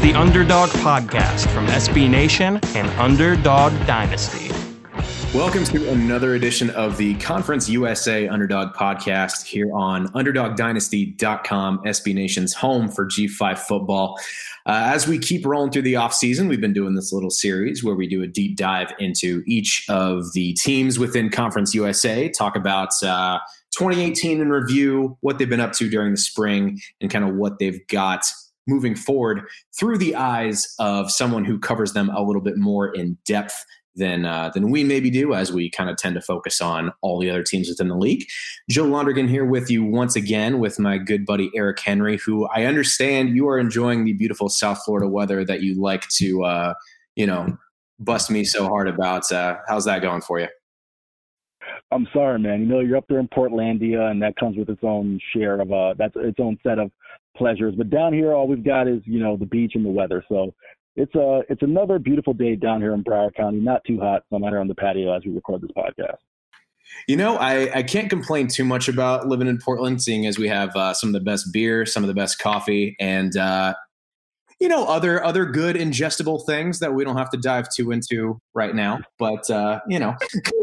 the Underdog Podcast from SB Nation and Underdog Dynasty. Welcome to another edition of the Conference USA Underdog Podcast here on UnderdogDynasty.com, SB Nation's home for G5 football. As we keep rolling through the offseason, we've been doing this little series where we do a deep dive into each of the teams within Conference USA, talk about 2018 in review, what they've been up to during the spring, and kind of what they've got moving forward through the eyes of someone who covers them a little bit more in depth than we maybe do, as we kind of tend to focus on all the other teams within the league. Joe Londergan here with you once again with my good buddy Eric Henry, who I understand you are enjoying the beautiful South Florida weather that you like to, bust me so hard about. How's that going for you? I'm sorry, man. You know, you're up there in Portlandia, and that comes with its own share of that's its own set of pleasures. But down here, all we've got is, the beach and the weather. So it's another beautiful day down here in Broward County. Not too hot. So I'm out here on the patio as we record this podcast. I can't complain too much about living in Portland, seeing as we have some of the best beer, some of the best coffee, and other good ingestible things that we don't have to dive too into right now. But yeah.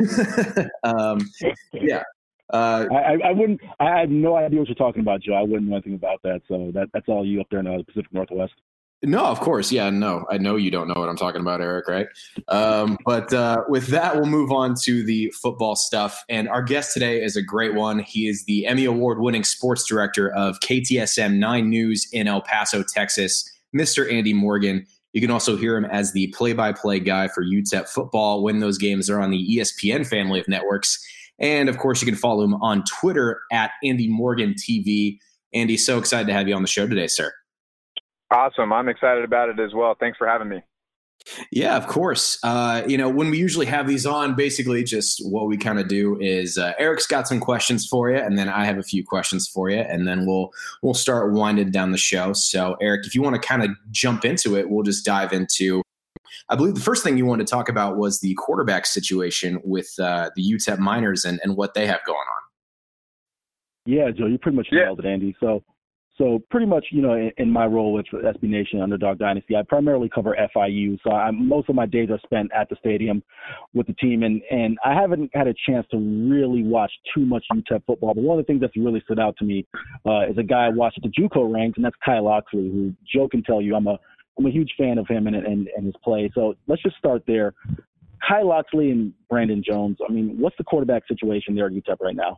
I wouldn't. I have no idea what you're talking about, Joe. I wouldn't know anything about that. So that's all you up there in the Pacific Northwest. No, of course. Yeah, no. I know you don't know what I'm talking about, Eric, right? But with that, we'll move on to the football stuff. And our guest today is a great one. He is the Emmy Award-winning sports director of KTSM 9 News in El Paso, Texas, Mr. Andy Morgan. You can also hear him as the play-by-play guy for UTEP football when those games are on the ESPN family of networks. And, of course, you can follow him on Twitter at Andy Morgan TV. Andy, so excited to have you on the show today, sir. Awesome. I'm excited about it as well. Thanks for having me. Yeah, of course. When we usually have these on, basically just what we kind of do is Eric's got some questions for you, and then I have a few questions for you, and then we'll start winding down the show. So, Eric, if you want to kind of jump into it, we'll just dive into I believe the first thing you wanted to talk about was the quarterback situation with the UTEP Miners and what they have going on. Yeah, Joe, you pretty much nailed it, Andy. So pretty much, in my role with SB Nation Underdog Dynasty, I primarily cover FIU. So most of my days are spent at the stadium with the team, and I haven't had a chance to really watch too much UTEP football. But one of the things that's really stood out to me is a guy I watched at the JUCO ranks, and that's Kyle Locksley, who Joe can tell you I'm a huge fan of him and his play. So let's just start there. Kyle Locksley and Brandon Jones. I mean, what's the quarterback situation there at UTEP right now?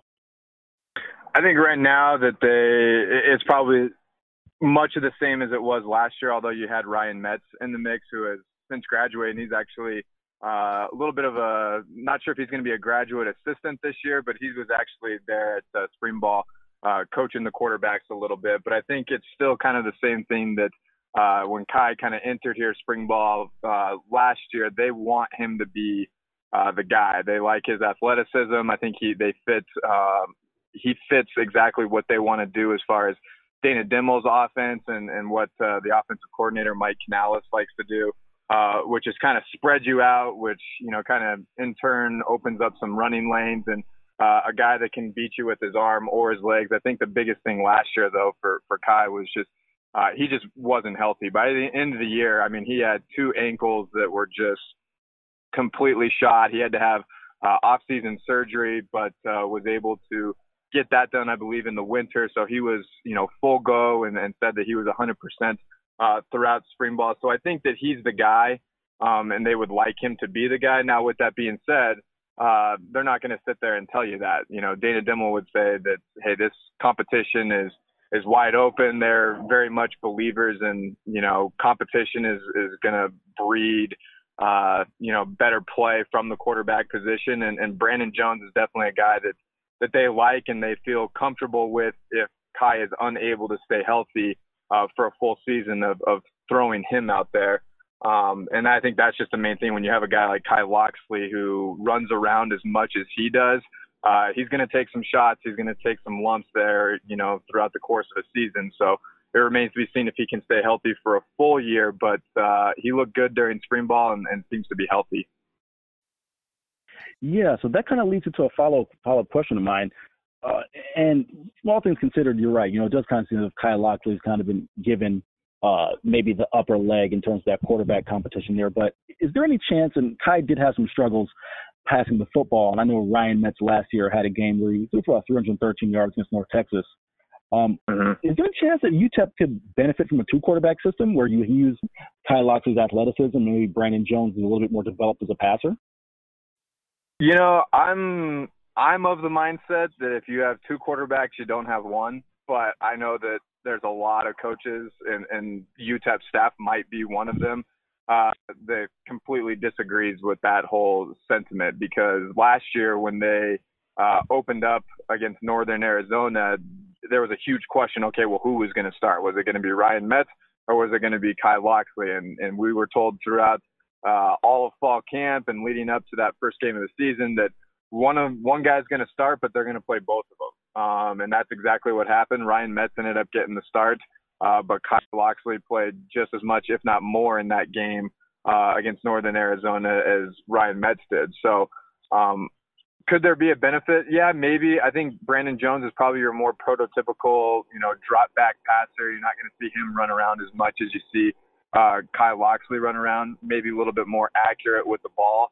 I think right now that it's probably much of the same as it was last year, although you had Ryan Metz in the mix, who has since graduated, and he's actually a little bit of not sure if he's going to be a graduate assistant this year, but he was actually there at spring ball coaching the quarterbacks a little bit. But I think it's still kind of the same thing that when Kai kind of entered here spring ball last year, they want him to be the guy. They like his athleticism. I think he fits exactly what they want to do as far as Dana Dimel's offense and what the offensive coordinator Mike Canales likes to do, which is kind of spread you out, which, kind of in turn opens up some running lanes and a guy that can beat you with his arm or his legs. I think the biggest thing last year, though, for Kai was just he just wasn't healthy. By the end of the year, I mean, he had 2 ankles that were just completely shot. He had to have off-season surgery, but was able to get that done, I believe, in the winter. So he was, full go and said that he was 100% throughout spring ball. So I think that he's the guy, and they would like him to be the guy. Now, with that being said, they're not going to sit there and tell you that. Dana Dimel would say that, hey, this competition is wide open. They're very much believers in, competition is going to breed, better play from the quarterback position. And Brandon Jones is definitely a guy that they like and they feel comfortable with if Kai is unable to stay healthy for a full season of throwing him out there. And I think that's just the main thing when you have a guy like Kyle Locksley who runs around as much as he does. He's going to take some shots. He's going to take some lumps there, throughout the course of a season. So it remains to be seen if he can stay healthy for a full year. But he looked good during spring ball and seems to be healthy. Yeah, so that kind of leads into a follow-up question of mine. And small things considered, you're right. It does kind of seem that Kyle Locksley's kind of been given maybe the upper leg in terms of that quarterback competition there. But is there any chance, and Kai did have some struggles passing the football, and I know Ryan Metz last year had a game where he threw for about 313 yards against North Texas. Is there a chance that UTEP could benefit from a two-quarterback system where you use Kai Locksley's athleticism and maybe Brandon Jones is a little bit more developed as a passer? You know, I'm of the mindset that if you have two quarterbacks, you don't have one. But I know that there's a lot of coaches, and UTEP staff might be one of them, that completely disagrees with that whole sentiment. Because last year when they opened up against Northern Arizona, there was a huge question, okay, well, who was going to start? Was it going to be Ryan Metz or was it going to be Kai Locksley? And we were told throughout all of fall camp and leading up to that first game of the season that one guy's going to start, but they're going to play both of them. And that's exactly what happened. Ryan Metz ended up getting the start, but Kai Locksley played just as much, if not more, in that game against Northern Arizona as Ryan Metz did. So could there be a benefit? Yeah, maybe. I think Brandon Jones is probably your more prototypical, drop back passer. You're not going to see him run around as much as you see Kai Locksley run around, maybe a little bit more accurate with the ball.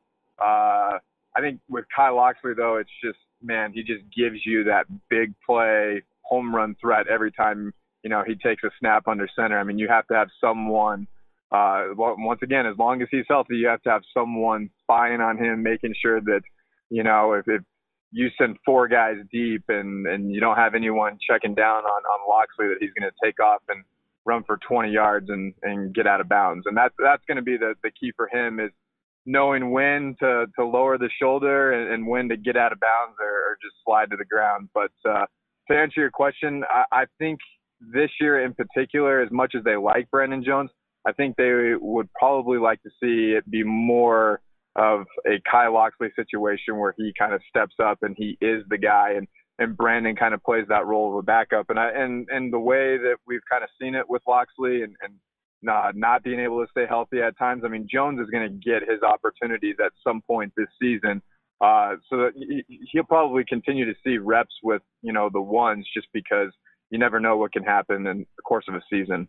I think with Kai Locksley, though, it's just, man, he just gives you that big play, home run threat every time, he takes a snap under center. I mean, you have to have someone, once again, as long as he's healthy, you have to have someone spying on him, making sure that, if you send four guys deep and you don't have anyone checking down on Locksley, that he's going to take off and run for 20 yards and get out of bounds. And that's going to be the key for him, is knowing when to lower the shoulder and when to get out of bounds or just slide to the ground. But to answer your question, I think this year in particular, as much as they like Brandon Jones, I think they would probably like to see it be more of a Kai Locksley situation where he kind of steps up and he is the guy, and Brandon kind of plays that role of a backup. And the way that we've kind of seen it with Locksley and not being able to stay healthy at times, I mean, Jones is going to get his opportunities at some point this season. So that he'll probably continue to see reps with, the ones, just because you never know what can happen in the course of a season.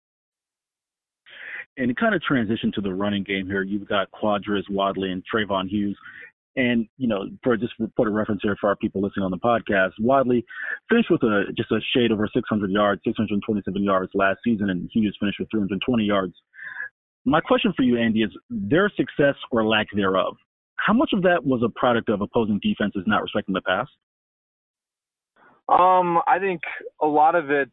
And to kind of transition to the running game here, you've got Quadras Wadley and Trayvon Hughes. And, for a reference here for our people listening on the podcast, Wadley finished with just a shade over 600 yards, 627 yards last season, and Hughes finished with 320 yards. My question for you, Andy, is their success or lack thereof, how much of that was a product of opposing defenses not respecting the pass? I think a lot of it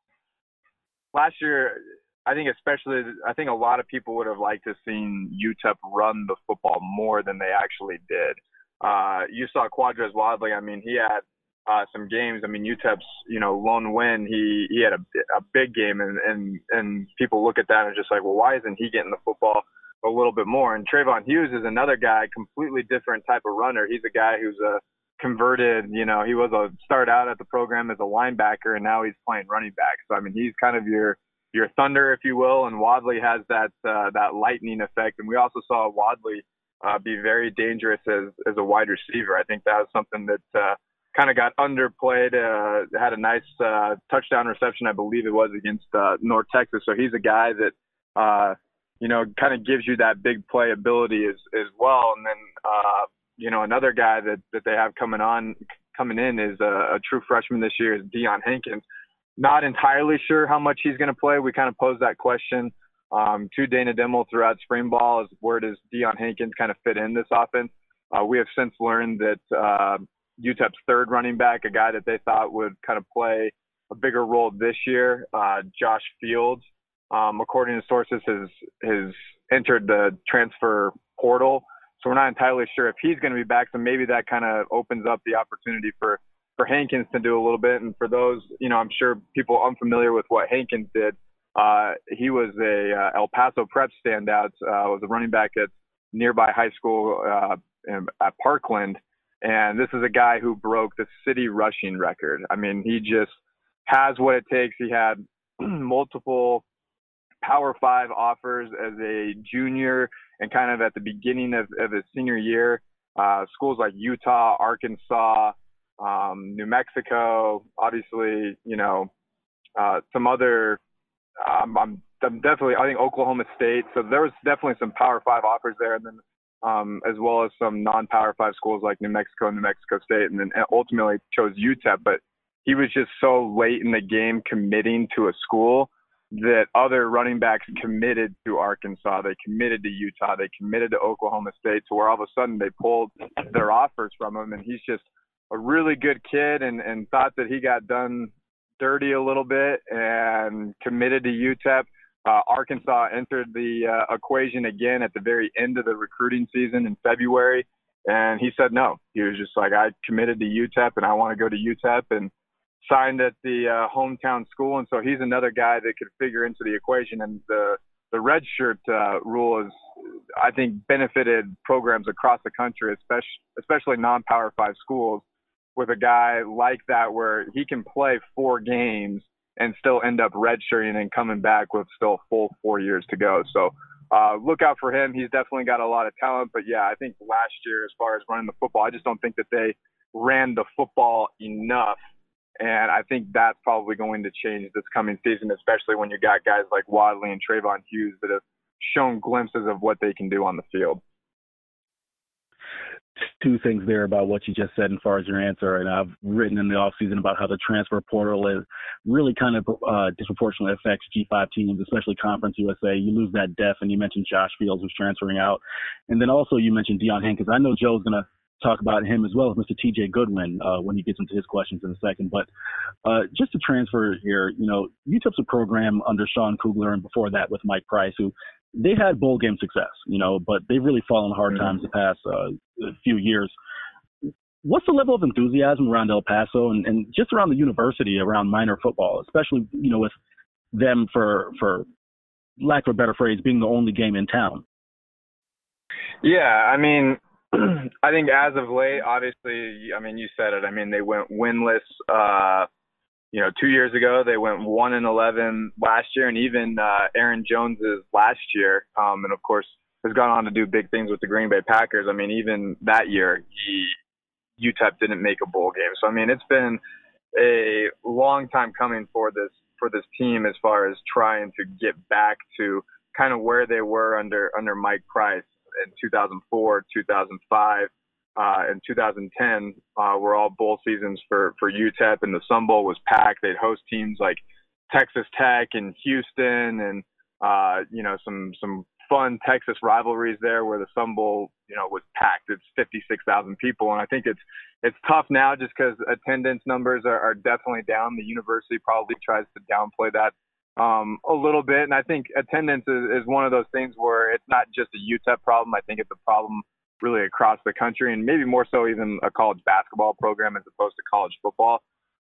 last year, I think a lot of people would have liked to seen UTEP run the football more than they actually did. You saw Quadras Wadley. I mean, he had some games. I mean, UTEP's, lone win, he had a big game, and people look at that and are just like, well, why isn't he getting the football a little bit more? And Trayvon Hughes is another guy, completely different type of runner. He's a guy who's a converted, he was start out at the program as a linebacker, and now he's playing running back. So, I mean, he's kind of your thunder, if you will, and Wadley has that lightning effect. And we also saw Wadley be very dangerous as a wide receiver. I think that was something that kind of got underplayed. Had a nice touchdown reception, I believe it was, against North Texas. So he's a guy that kind of gives you that big play ability as well. And then another guy that they have coming in is a true freshman this year, is Deion Hankins. Not entirely sure how much he's going to play. We kind of posed that question to Dana Dimel throughout spring ball, is where does Deion Hankins kind of fit in this offense? We have since learned that UTEP's third running back, a guy that they thought would kind of play a bigger role this year, Josh Fields, according to sources, has entered the transfer portal. So we're not entirely sure if he's going to be back. So maybe that kind of opens up the opportunity for Hankins to do a little bit. And for those, I'm sure people unfamiliar with what Hankins did, he was a El Paso Prep standout, was a running back at nearby high school at Parkland. And this is a guy who broke the city rushing record. I mean, he just has what it takes. He had multiple Power 5 offers as a junior and kind of at the beginning of his senior year. Schools like Utah, Arkansas, New Mexico, obviously, some other, I'm definitely, I think Oklahoma State. So there was definitely some Power 5 offers there, and then as well as some non-Power 5 schools like New Mexico and New Mexico State, and then ultimately chose UTEP. But he was just so late in the game committing to a school that other running backs committed to Arkansas, they committed to Utah, they committed to Oklahoma State, to where all of a sudden they pulled their offers from him. And he's just a really good kid, and thought that he got done dirty a little bit and committed to UTEP. Arkansas entered the equation again at the very end of the recruiting season in February, and he said no. He was just like, I committed to UTEP and I want to go to UTEP, and signed at the hometown school. And so he's another guy that could figure into the equation. And the redshirt rule has, I think, benefited programs across the country, especially non-Power 5 schools, with a guy like that where he can play 4 games and still end up redshirting and coming back with still a full 4 years to go. So look out for him. He's definitely got a lot of talent. But, yeah, I think last year, as far as running the football, I just don't think that they ran the football enough. And I think that's probably going to change this coming season, especially when you got guys like Wadley and Trayvon Hughes that have shown glimpses of what they can do on the field. 2 things there about what you just said as far as your answer. And I've written in the offseason about how the transfer portal is really kind of disproportionately affects G5 teams, especially Conference USA. You lose that depth, and you mentioned Josh Fields who's transferring out. And then also you mentioned Deion Hankins. I know Joe's going to talk about him as well as Mr. TJ Goodwin when he gets into his questions in a second. But just to transfer here, UTEP's a program under Sean Kugler, and before that with Mike Price, who they had bowl game success, but they've really fallen hard times the past few years. What's the level of enthusiasm around El Paso and just around the university, around minor football, especially, with them, for lack of a better phrase, being the only game in town? Yeah, I mean, I think as of late, obviously, I mean, you said it. I mean, they went winless, 2 years ago. They went 1-11 last year, and even Aaron Jones's last year, and of course has gone on to do big things with the Green Bay Packers. I mean, even that year, UTEP didn't make a bowl game. So I mean, it's been a long time coming for this team as far as trying to get back to kind of where they were under Mike Price. In 2004, 2005, and 2010 were all bowl seasons for UTEP, and the Sun Bowl was packed. They'd host teams like Texas Tech and Houston, and some fun Texas rivalries there where the Sun Bowl was packed. It's 56,000 people, and I think it's tough now just because attendance numbers are definitely down. The university probably tries to downplay that a little bit. And I think attendance is one of those things where it's not just a UTEP problem. I think it's a problem really across the country, and maybe more so even a college basketball program as opposed to college football.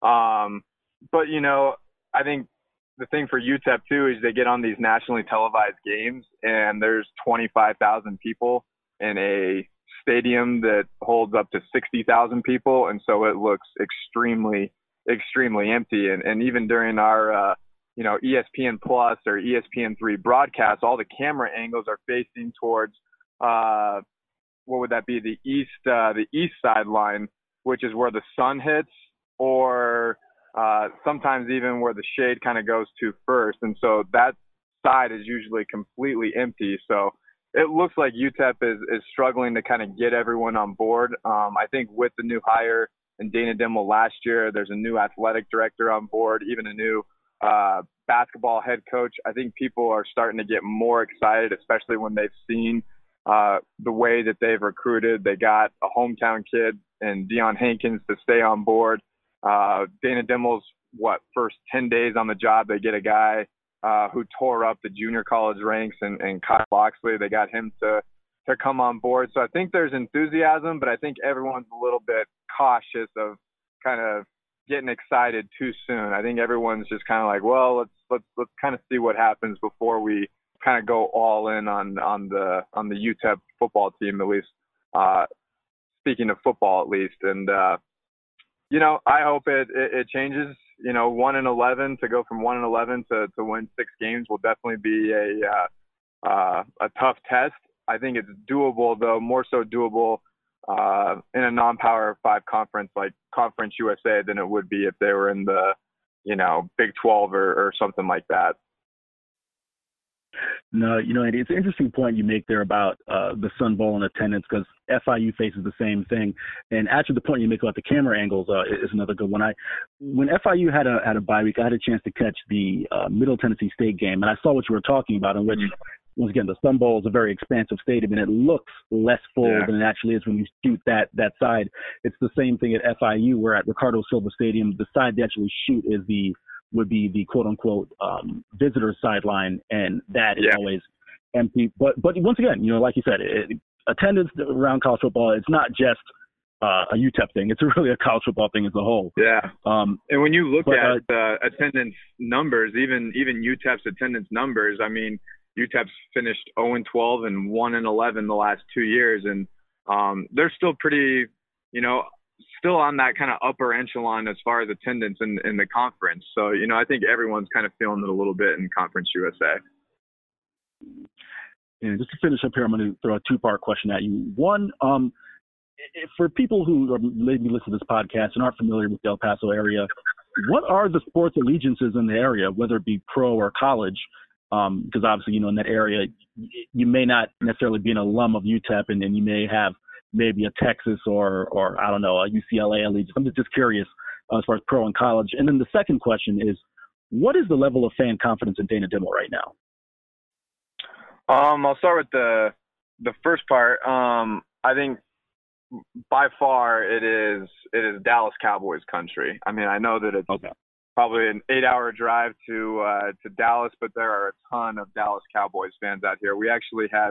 But, I think the thing for UTEP too is they get on these nationally televised games, and there's 25,000 people in a stadium that holds up to 60,000 people. And so it looks extremely, extremely empty. And even during our, ESPN Plus or ESPN3 broadcasts, all the camera angles are facing towards, what would that be? The east sideline, which is where the sun hits, or sometimes even where the shade kind of goes to first. And so that side is usually completely empty. So it looks like UTEP is struggling to kind of get everyone on board. I think with the new hire in Dana Dimel last year, there's a new athletic director on board, even a new basketball head coach. I think people are starting to get more excited, especially when they've seen the way that they've recruited. They got a hometown kid and Deion Hankins to stay on board. Dana Dimel's first 10 days on the job, they get a guy who tore up the junior college ranks and Kyle Loxley. They got him to come on board. So I think there's enthusiasm, but I think everyone's a little bit cautious of kind of getting excited too soon. I think everyone's just kind of like, well, let's kind of see what happens before we kind of go all in on the UTEP football team, at least speaking of football, at least. And I hope it changes. 1-11 to go from 1-11 to win 6 games will definitely be a tough test. I think it's doable, though, more so doable in a non-Power 5 conference like Conference USA than it would be if they were in the, Big 12 or something like that. No, Andy, it's an interesting point you make there about the Sun Bowl and attendance, because FIU faces the same thing. And actually, the point you make about the camera angles is another good one. When FIU had a bye week, I had a chance to catch the Middle Tennessee State game, and I saw what you were talking about, in which, once again, the Sun Bowl is a very expansive stadium, and it looks less full than it actually is when you shoot that side. It's the same thing at FIU, where at Ricardo Silva Stadium, the side they actually shoot would be the quote unquote visitor sideline, and that is always empty. But once again, like you said, attendance around college football, it's not just a UTEP thing. It's really a college football thing as a whole. Yeah. And when you look at attendance numbers, even UTEP's attendance numbers, I mean, UTEP's finished 0-12 and 1-11 the last 2 years, and they're still pretty, still on that kind of upper echelon as far as attendance in the conference. So, I think everyone's kind of feeling it a little bit in Conference USA. And just to finish up here, I'm going to throw a two-part question at you. One, for people who are maybe listening to this podcast and aren't familiar with the El Paso area, what are the sports allegiances in the area, whether it be pro or college? Because obviously, in that area, you may not necessarily be an alum of UTEP, and then you may have maybe a Texas or I don't know, a UCLA allegiance. I'm just curious as far as pro and college. And then the second question is, what is the level of fan confidence in Dana Dimel right now? I'll start with the first part. I think by far it is Dallas Cowboys country. I mean, I know that it's probably an 8-hour drive to Dallas, but there are a ton of Dallas Cowboys fans out here. We actually have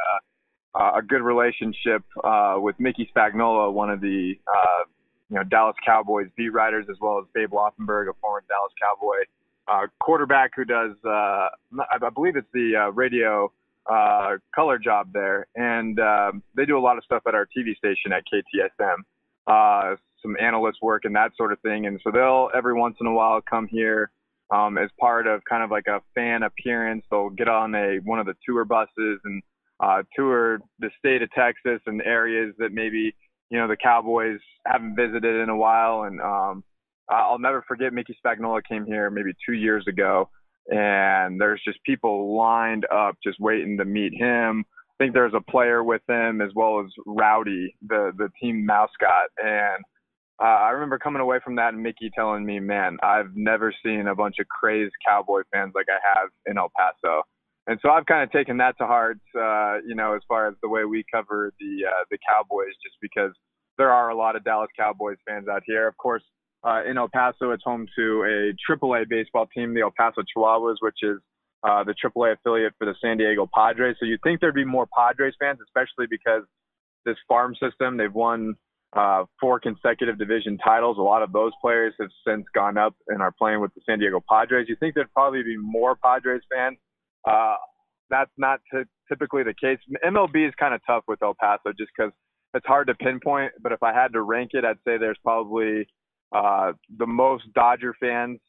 a good relationship with Mickey Spagnola, one of the Dallas Cowboys beat writers, as well as Babe Loffenberg, a former Dallas Cowboy quarterback who does I believe it's the radio color job there, and they do a lot of stuff at our TV station at KTSM, some analyst work and that sort of thing. And so they'll every once in a while come here as part of kind of like a fan appearance. They'll get on one of the tour buses and tour the state of Texas and areas that maybe, the Cowboys haven't visited in a while. And I'll never forget Mickey Spagnola came here maybe 2 years ago, and there's just people lined up just waiting to meet him. I think there's a player with him as well as Rowdy, the team mascot. And I remember coming away from that and Mickey telling me, man, I've never seen a bunch of crazed Cowboy fans like I have in El Paso. And so I've kind of taken that to heart, as far as the way we cover the Cowboys, just because there are a lot of Dallas Cowboys fans out here. Of course, in El Paso, it's home to a AAA baseball team, the El Paso Chihuahuas, which is the AAA affiliate for the San Diego Padres. So you'd think there'd be more Padres fans, especially because this farm system, they've won 4 consecutive division titles. A lot of those players have since gone up and are playing with the San Diego Padres. You think there'd probably be more Padres fans. That's not typically the case. MLB is kind of tough with El Paso just because it's hard to pinpoint. But if I had to rank it, I'd say there's probably the most Dodgers fans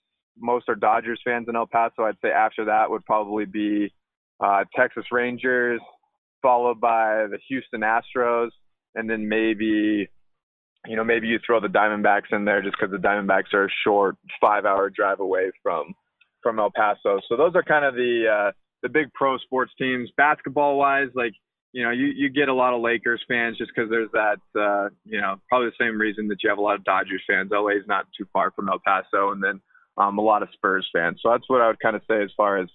in El Paso. I'd say after that would probably be Texas Rangers, followed by the Houston Astros, and then maybe you throw the Diamondbacks in there just because the Diamondbacks are a short 5-hour drive away from El Paso. So those are kind of the big pro sports teams. Basketball wise, you get a lot of Lakers fans just because there's that, probably the same reason that you have a lot of Dodgers fans. LA is not too far from El Paso, and then a lot of Spurs fans. So that's what I would kind of say as far as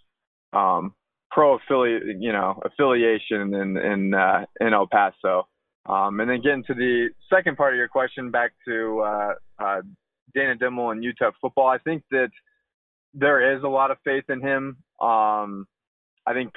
pro affiliation in El Paso. And then getting to the second part of your question, back to Dana Dimel and UTEP football, I think that there is a lot of faith in him. I think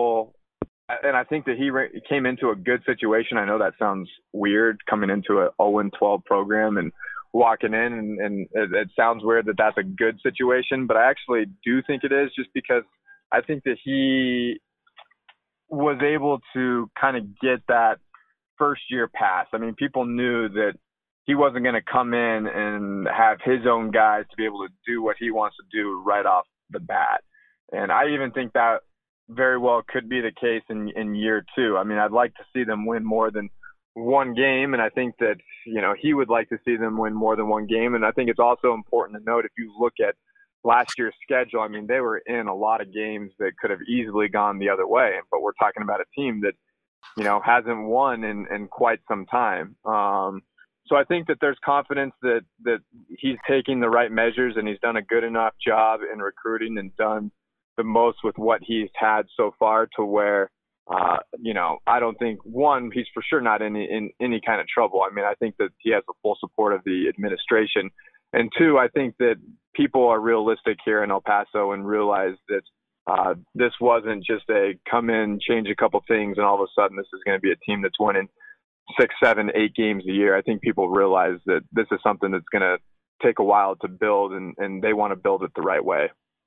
I think that he came into a good situation. I know that sounds weird, coming into an 0-12 program and walking in, and it sounds weird that that's a good situation, but I actually do think it is, just because I think that he was able to kind of get that first year pass. I mean, people knew that he wasn't going to come in and have his own guys to be able to do what he wants to do right off the bat. And I even think that very well could be the case in year 2. I mean, I'd like to see them win more than one game, and I think that, he would like to see them win more than one game. And I think it's also important to note, if you look at last year's schedule, I mean, they were in a lot of games that could have easily gone the other way. But we're talking about a team that, hasn't won in quite some time. So I think that there's confidence that he's taking the right measures and he's done a good enough job in recruiting and done the most with what he's had so far to where, I don't think, one, he's for sure not in any kind of trouble. I mean, I think that he has the full support of the administration. And two, I think that people are realistic here in El Paso and realize that this wasn't just a come in, change a couple things, and all of a sudden this is going to be a team that's winning 6, 7, 8 games a year. I think people realize that this is something that's going to take a while to build, and they want to build it the right way.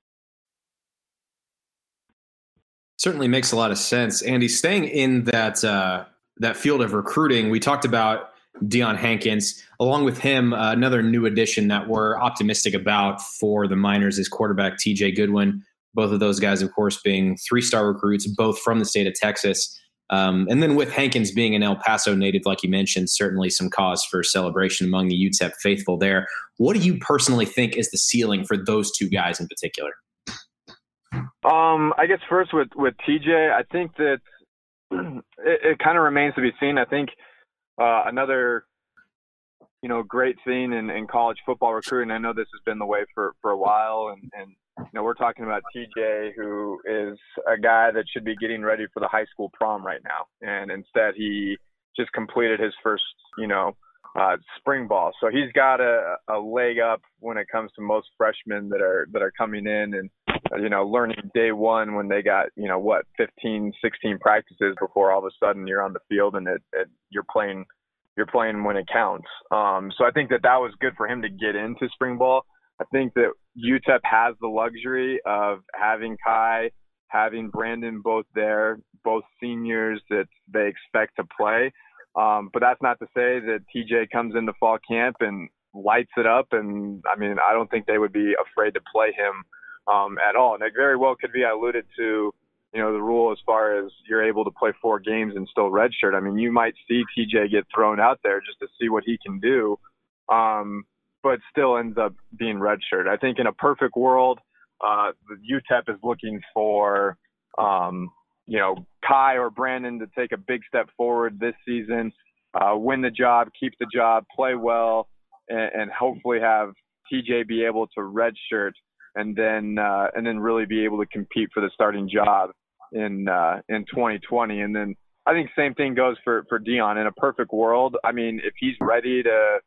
Certainly makes a lot of sense. Andy, staying in that field of recruiting, we talked about Deion Hankins. Along with him, another new addition that we're optimistic about for the Miners is quarterback TJ Goodwin. Both of those guys, of course, being 3-star recruits, both from the state of Texas. And then with Hankins being an El Paso native, like you mentioned, certainly some cause for celebration among the UTEP faithful there. What do you personally think is the ceiling for those two guys in particular? I guess first with TJ, I think that it kind of remains to be seen. I think another great thing in college football recruiting, I know this has been the way for a while, and we're talking about TJ, who is a guy that should be getting ready for the high school prom right now, and instead he just completed his first spring ball, so he's got a leg up when it comes to most freshmen that are coming in and learning day one when they got 15, 16 practices before all of a sudden you're on the field and you're playing when it counts. So I think that was good for him to get into spring ball. I think that UTEP has the luxury of having Kai, having Brandon both there, both seniors that they expect to play. But that's not to say that TJ comes into fall camp and lights it up. And I mean, I don't think they would be afraid to play him at all. And it very well could be, I alluded to, the rule as far as you're able to play 4 games and still redshirt. I mean, you might see TJ get thrown out there just to see what he can do, but still ends up being redshirt. I think in a perfect world, the UTEP is looking for, Kai or Brandon to take a big step forward this season, win the job, keep the job, play well, and hopefully have TJ be able to redshirt and then really be able to compete for the starting job in 2020. And then I think same thing goes for Deion. In a perfect world, I mean, if he's ready to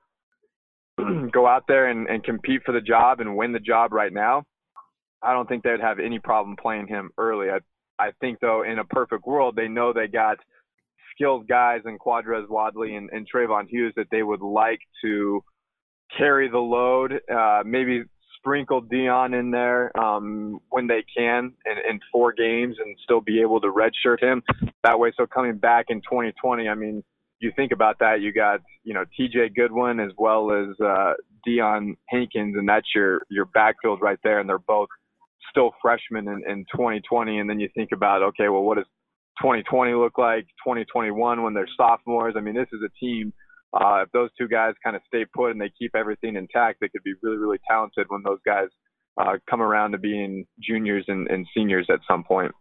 go out there and compete for the job and win the job right now, I don't think they'd have any problem playing him early. I think, though, in a perfect world, they know they got skilled guys in Quadrez Wadley and Trayvon Hughes that they would like to carry the load, maybe sprinkle Deion in there when they can in 4 games and still be able to redshirt him that way. So coming back in 2020, I mean, you think about that, you got, TJ Goodwin as well as Deion Hankins, and that's your backfield right there. And they're both still freshmen in 2020. And then you think about, okay, well, what does 2020 look like? 2021 when they're sophomores? I mean, this is a team, if those two guys kind of stay put and they keep everything intact, they could be really, really talented when those guys come around to being juniors and seniors at some point.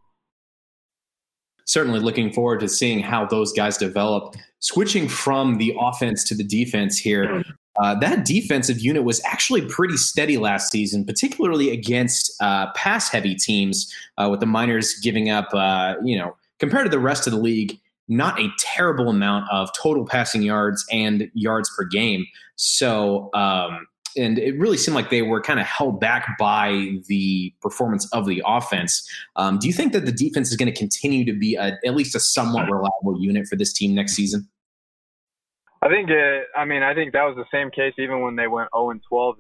Certainly looking forward to seeing how those guys develop. Switching from the offense to the defense here, that defensive unit was actually pretty steady last season, particularly against pass-heavy teams, with the Miners giving up, compared to the rest of the league, not a terrible amount of total passing yards and yards per game. So, and it really seemed like they were kind of held back by the performance of the offense. Do you think that the defense is going to continue to be at least a somewhat reliable unit for this team next season? I think that was the same case even when they went 0-12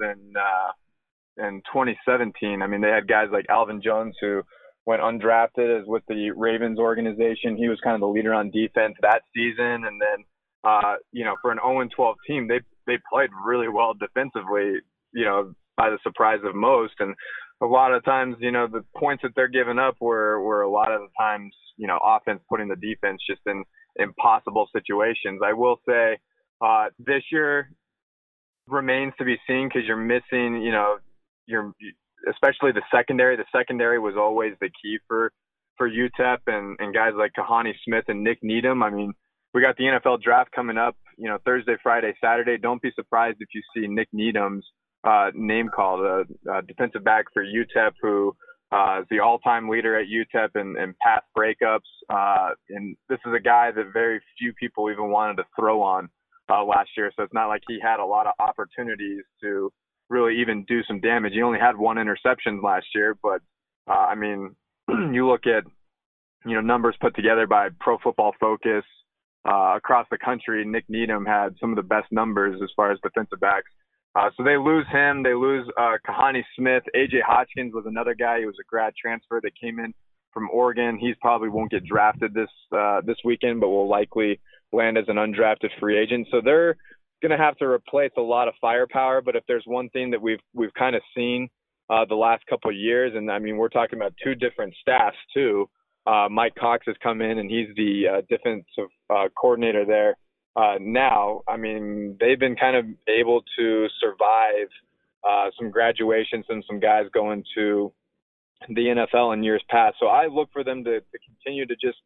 in 2017. I mean, they had guys like Alvin Jones who went undrafted as with the Ravens organization. He was kind of the leader on defense that season. And then, for an 0-12 team, they played really well defensively, by the surprise of most. And a lot of times, the points that they're giving up were a lot of the times, offense putting the defense just in impossible situations. I will say this year remains to be seen because you're missing, especially the secondary. The secondary was always the key for UTEP and guys like Kahani Smith and Nick Needham. I mean, we got the NFL draft coming up, Thursday, Friday, Saturday. Don't be surprised if you see Nick Needham's name called, defensive back for UTEP, who is the all-time leader at UTEP in pass breakups. And this is a guy that very few people even wanted to throw on last year. So it's not like he had a lot of opportunities to really even do some damage. He only had one interception last year, but I mean, you look at, numbers put together by Pro Football Focus across the country, Nick Needham had some of the best numbers as far as defensive backs. So they lose him. They lose Kahani Smith. A.J. Hotchkins was another guy. He was a grad transfer that came in from Oregon. He probably won't get drafted this weekend, but will likely land as an undrafted free agent. So they're going to have to replace a lot of firepower. But if there's one thing that we've kind of seen the last couple of years, and I mean, we're talking about two different staffs too. Mike Cox has come in and he's the defensive coordinator there. Now, I mean, they've been kind of able to survive some graduations and some guys going to the NFL in years past. So I look for them to continue to just,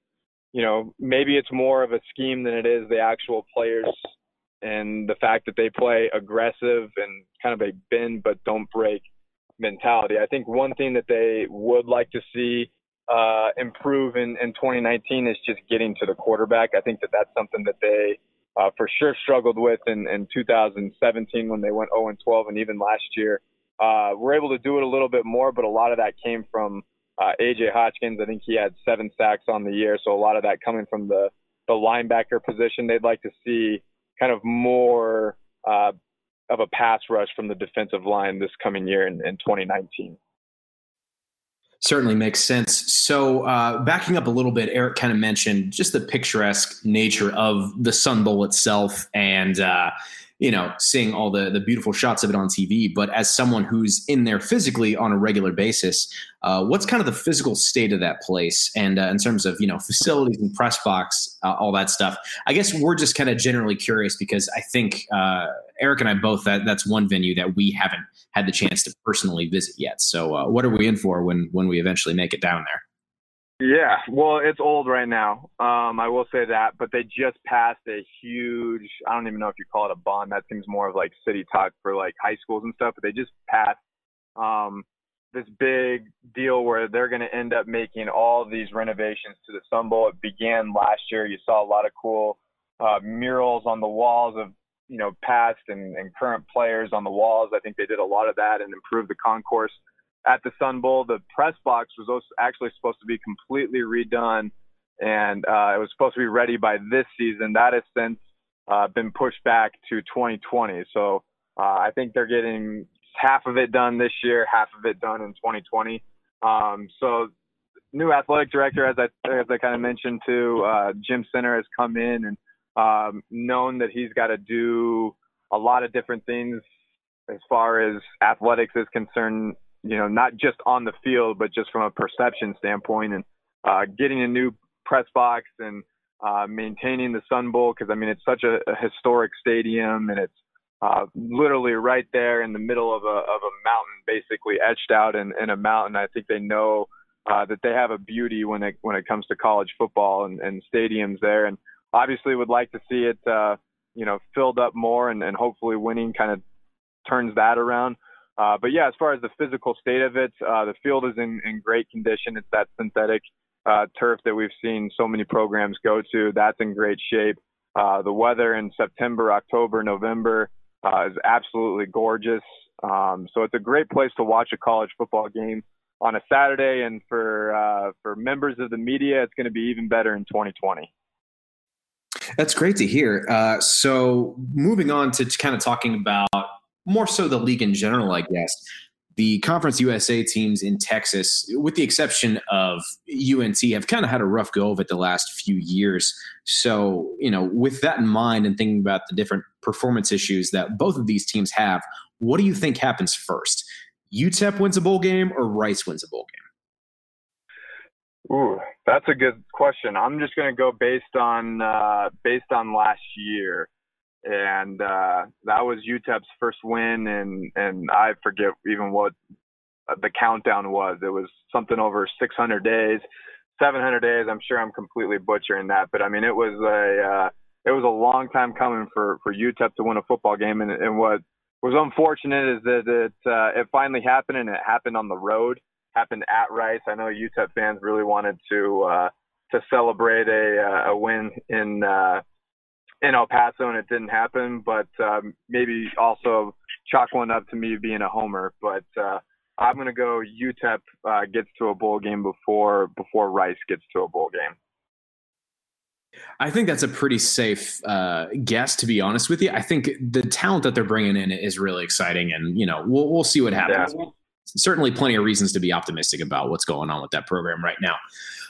maybe it's more of a scheme than it is the actual players and the fact that they play aggressive and kind of a bend but don't break mentality. I think one thing that they would like to see improve in 2019 is just getting to the quarterback. I think that's something that they for sure struggled with in 2017 when they went 0-12, and even last year. We're able to do it a little bit more, but a lot of that came from A.J. Hotchkins. I think he had 7 sacks on the year, so a lot of that coming from the linebacker position. They'd like to see kind of more of a pass rush from the defensive line this coming year in 2019. Certainly makes sense. So backing up a little bit, Eric kind of mentioned just the picturesque nature of the Sun Bowl itself and, seeing all the beautiful shots of it on TV. But as someone who's in there physically on a regular basis, what's kind of the physical state of that place? And in terms of, facilities and press box, all that stuff, I guess we're just kind of generally curious because I think Eric and I both, that's one venue that we haven't had the chance to personally visit yet. So what are we in for when we eventually make it down there? Yeah, well, it's old right now. I will say that, but they just passed a huge, I don't even know if you call it a bond. That seems more of like city talk for like high schools and stuff, but they just passed this big deal where they're going to end up making all these renovations to the Sun Bowl. It began last year. You saw a lot of cool murals on the walls of, past and current players on the walls. I think they did a lot of that and improved the concourse at the Sun Bowl. The press box was also actually supposed to be completely redone, and it was supposed to be ready by this season. That has since been pushed back to 2020. So I think they're getting half of it done this year, half of it done in 2020. So new athletic director, as I kind of mentioned too, Jim Center has come in and known that he's got to do a lot of different things as far as athletics is concerned, not just on the field, but just from a perception standpoint, and getting a new press box and maintaining the Sun Bowl. Cause I mean, it's such a historic stadium, and it's literally right there in the middle of a mountain, basically etched out in a mountain. I think they know that they have a beauty when it comes to college football and stadiums there. And obviously would like to see it, filled up more, and hopefully winning kind of turns that around. But yeah, as far as the physical state of it, the field is in great condition. It's that synthetic turf that we've seen so many programs go to. That's in great shape. The weather in September, October, November is absolutely gorgeous. So it's a great place to watch a college football game on a Saturday. And for members of the media, it's going to be even better in 2020. That's great to hear. So moving on to kind of talking about more so the league in general, I guess. The Conference USA teams in Texas, with the exception of UNT, have kind of had a rough go of it the last few years. So, with that in mind and thinking about the different performance issues that both of these teams have, what do you think happens first? UTEP wins a bowl game or Rice wins a bowl game? Ooh, that's a good question. I'm just going to go based on last year. And that was UTEP's first win, and I forget even what the countdown was. It was something over 600 days, 700 days. I'm sure I'm completely butchering that, but I mean, it was a long time coming for UTEP to win a football game. And what was unfortunate is that it finally happened, and it happened on the road, happened at Rice. I know UTEP fans really wanted to celebrate a win in El Paso, and it didn't happen, but maybe also chalk one up to me being a homer. But I'm going to go UTEP gets to a bowl game before Rice gets to a bowl game. I think that's a pretty safe guess, to be honest with you. I think the talent that they're bringing in is really exciting, and we'll see what happens. Yeah. Certainly plenty of reasons to be optimistic about what's going on with that program right now.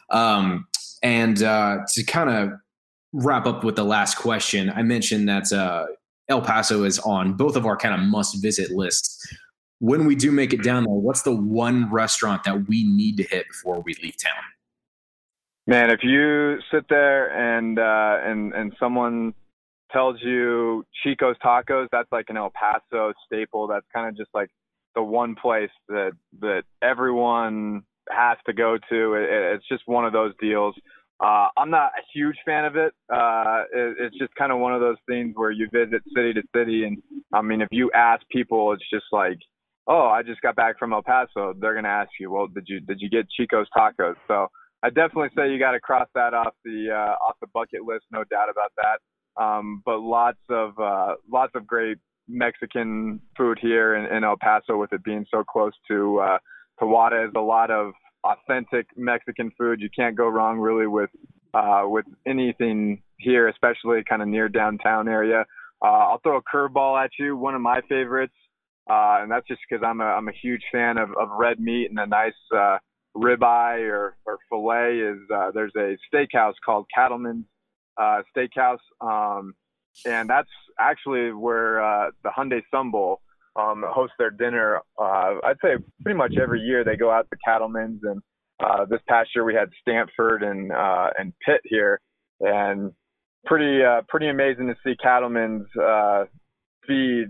And to kind of wrap up with the last question, I mentioned that El Paso is on both of our kind of must-visit lists. When we do make it down there, what's the one restaurant that we need to hit before we leave town? Man, if you sit there and someone tells you Chico's Tacos, that's like an El Paso staple. That's kind of just like the one place that everyone has to go to. It's just one of those deals. I'm not a huge fan of it. It's just kind of one of those things where you visit city to city, and I mean, if you ask people, it's just like, oh, I just got back from El Paso. They're gonna ask you, well, did you get Chico's Tacos? So I definitely say you got to cross that off the bucket list, no doubt about that. But lots of great Mexican food here in El Paso, with it being so close to Juarez. A lot of authentic Mexican food. You can't go wrong really with anything here, especially kind of near downtown area. I'll throw a curveball at you. One of my favorites, and that's just because I'm a huge fan of red meat and a nice ribeye or filet. Is there's a steakhouse called Cattleman's Steakhouse, and that's actually where the Hyundai Sun Bowl host their dinner. I'd say pretty much every year they go out to Cattleman's, and this past year we had Stanford and Pitt here, and pretty amazing to see Cattleman's feed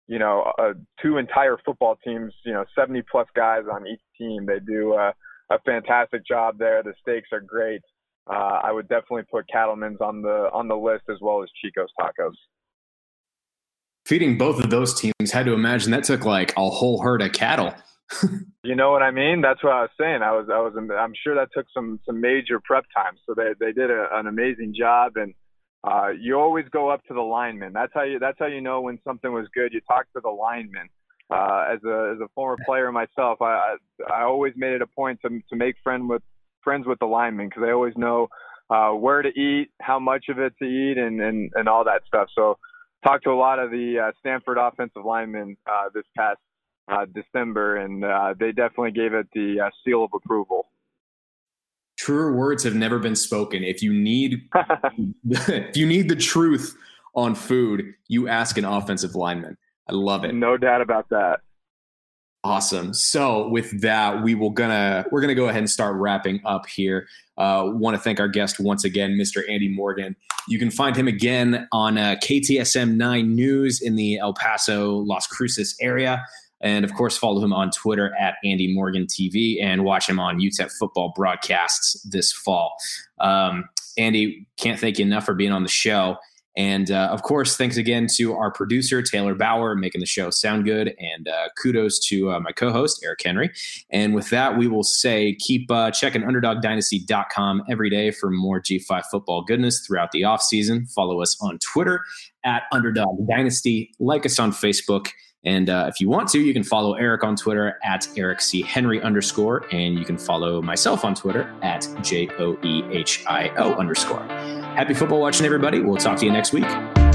two entire football teams, 70 plus guys on each team. They do a fantastic job there. The steaks are great. I would definitely put Cattleman's on the list, as well as Chico's Tacos. Feeding both of those teams, had to imagine that took like a whole herd of cattle. You know what I mean? That's what I was saying. I'm sure that took some major prep time. So they did an amazing job, and you always go up to the lineman. That's how you know when something was good. You talk to the lineman. As a former player myself, I always made it a point to make friends with the linemen, because they always know where to eat, how much of it to eat, and all that stuff. So talked to a lot of the Stanford offensive linemen this past December, and they definitely gave it the seal of approval. Truer words have never been spoken. If you need the truth on food, you ask an offensive lineman. I love it. No doubt about that. Awesome. So with that, we're gonna go ahead and start wrapping up here. Want to thank our guest once again, Mr. Andy Morgan. You can find him again on KTSM 9 News in the El Paso, Las Cruces area. And, of course, follow him on Twitter at Andy Morgan TV, and watch him on UTEP football broadcasts this fall. Andy, can't thank you enough for being on the show. And, of course, thanks again to our producer, Taylor Bauer, making the show sound good. And kudos to my co-host, Eric Henry. And with that, we will say keep checking UnderdogDynasty.com every day for more G5 football goodness throughout the offseason. Follow us on Twitter at Underdog Dynasty. Like us on Facebook. And if you want to, you can follow Eric on Twitter at EricCHenry_, and you can follow myself on Twitter at JOEHIO_. Happy football watching, everybody. We'll talk to you next week.